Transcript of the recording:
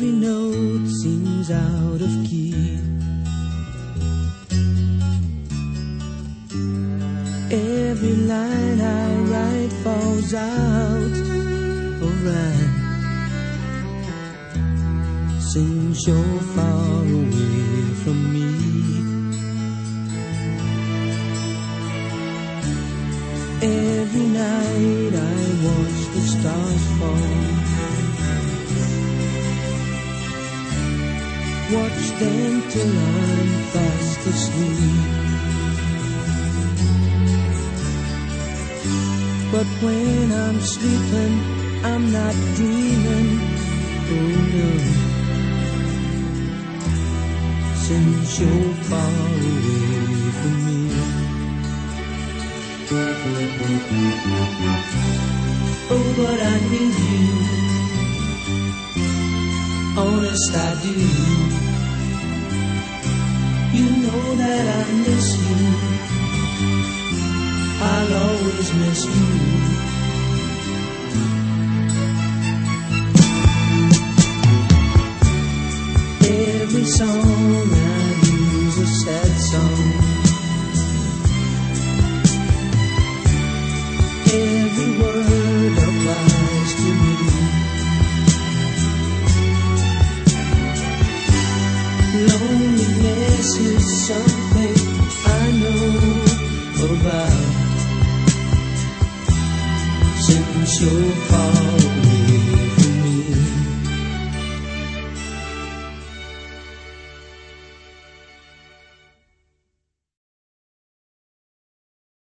Every note seems out of key. Every line I write falls out of rhyme. Since you're far away from me, every night I watch the stars fall. Watch them till I'm fast asleep. But when I'm sleeping, I'm not dreaming. Oh no, since you're far away from me. Oh, but I need you, honest I do. You know that I miss you, I'll always miss you. Every song I use a sad song. Every word applies to me. Loneliness is something I know about. Since you're far away.